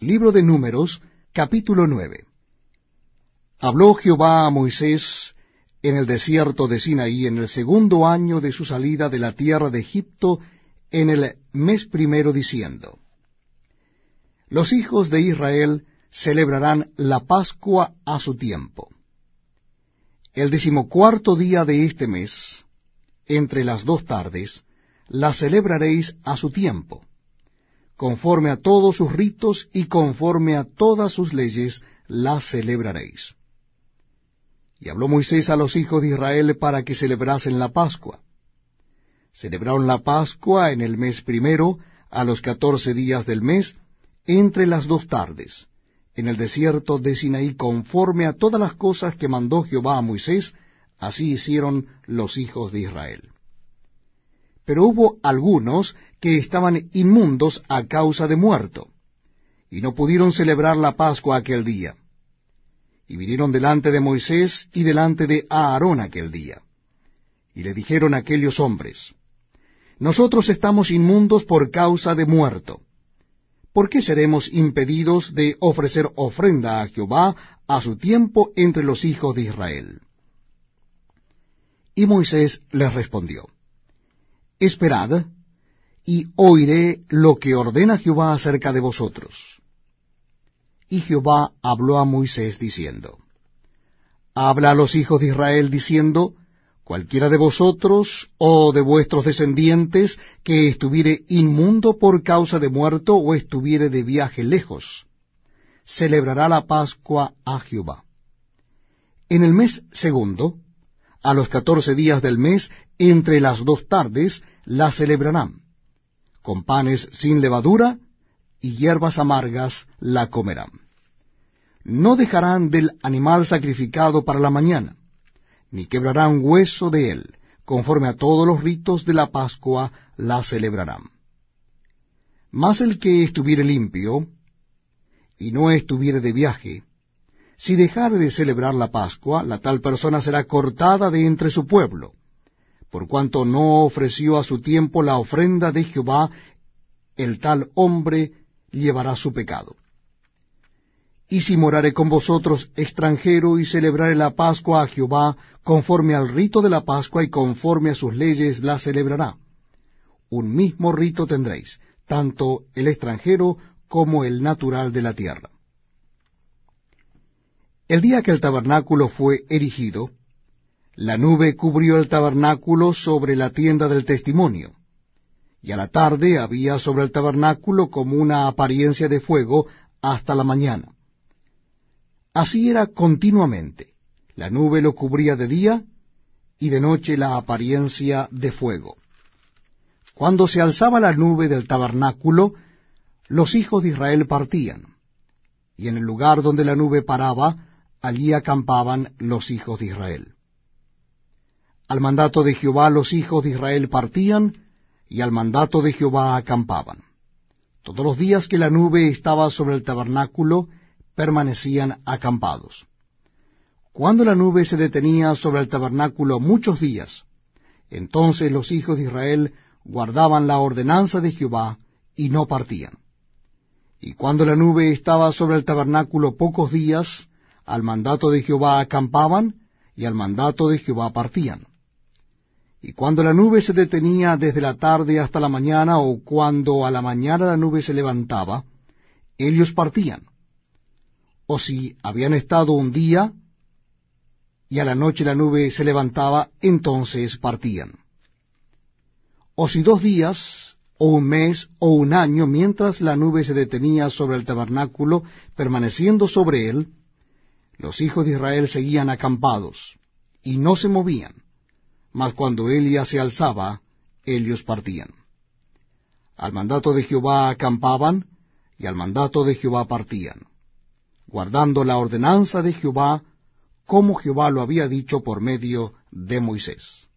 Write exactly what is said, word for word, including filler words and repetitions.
Libro de Números, capítulo nueve. Habló Jehová a Moisés en el desierto de Sinaí en el segundo año de su salida de la tierra de Egipto, en el mes primero, diciendo: Los hijos de Israel celebrarán la Pascua a su tiempo. El decimocuarto día de este mes, entre las dos tardes, la celebraréis a su tiempo, conforme a todos sus ritos y conforme a todas sus leyes la celebraréis. Y habló Moisés a los hijos de Israel para que celebrasen la Pascua. Celebraron la Pascua en el mes primero, a los catorce días del mes, entre las dos tardes, en el desierto de Sinaí, conforme a todas las cosas que mandó Jehová a Moisés, así hicieron los hijos de Israel. Pero hubo algunos que estaban inmundos a causa de muerto, y no pudieron celebrar la Pascua aquel día. Y vinieron delante de Moisés y delante de Aarón aquel día. Y le dijeron aquellos hombres: Nosotros estamos inmundos por causa de muerto. ¿Por qué seremos impedidos de ofrecer ofrenda a Jehová a su tiempo entre los hijos de Israel? Y Moisés les respondió: Esperad, y oiré lo que ordena Jehová acerca de vosotros. Y Jehová habló a Moisés diciendo: Habla a los hijos de Israel diciendo: Cualquiera de vosotros o de vuestros descendientes que estuviere inmundo por causa de muerto o estuviere de viaje lejos, celebrará la Pascua a Jehová. En el mes segundo, a los catorce días del mes, entre las dos tardes, la celebrarán. Con panes sin levadura y hierbas amargas la comerán. No dejarán del animal sacrificado para la mañana, ni quebrarán hueso de él, conforme a todos los ritos de la Pascua la celebrarán. Mas el que estuviere limpio, y no estuviere de viaje, si dejare de celebrar la Pascua, la tal persona será cortada de entre su pueblo, por cuanto no ofreció a su tiempo la ofrenda de Jehová, el tal hombre llevará su pecado. Y si morare con vosotros extranjero y celebrare la Pascua a Jehová, conforme al rito de la Pascua y conforme a sus leyes la celebrará. Un mismo rito tendréis, tanto el extranjero como el natural de la tierra. El día que el tabernáculo fue erigido, la nube cubrió el tabernáculo sobre la tienda del testimonio, y a la tarde había sobre el tabernáculo como una apariencia de fuego hasta la mañana. Así era continuamente. La nube lo cubría de día, y de noche la apariencia de fuego. Cuando se alzaba la nube del tabernáculo, los hijos de Israel partían, y en el lugar donde la nube paraba, allí acampaban los hijos de Israel. Al mandato de Jehová los hijos de Israel partían, y al mandato de Jehová acampaban. Todos los días que la nube estaba sobre el tabernáculo, permanecían acampados. Cuando la nube se detenía sobre el tabernáculo muchos días, entonces los hijos de Israel guardaban la ordenanza de Jehová y no partían. Y cuando la nube estaba sobre el tabernáculo pocos días, al mandato de Jehová acampaban, y al mandato de Jehová partían. Y cuando la nube se detenía desde la tarde hasta la mañana, o cuando a la mañana la nube se levantaba, ellos partían. O si habían estado un día, y a la noche la nube se levantaba, entonces partían. O si dos días, o un mes, o un año, mientras la nube se detenía sobre el tabernáculo, permaneciendo sobre él, los hijos de Israel seguían acampados, y no se movían, mas cuando él ya se alzaba, ellos partían. Al mandato de Jehová acampaban, y al mandato de Jehová partían, guardando la ordenanza de Jehová, como Jehová lo había dicho por medio de Moisés.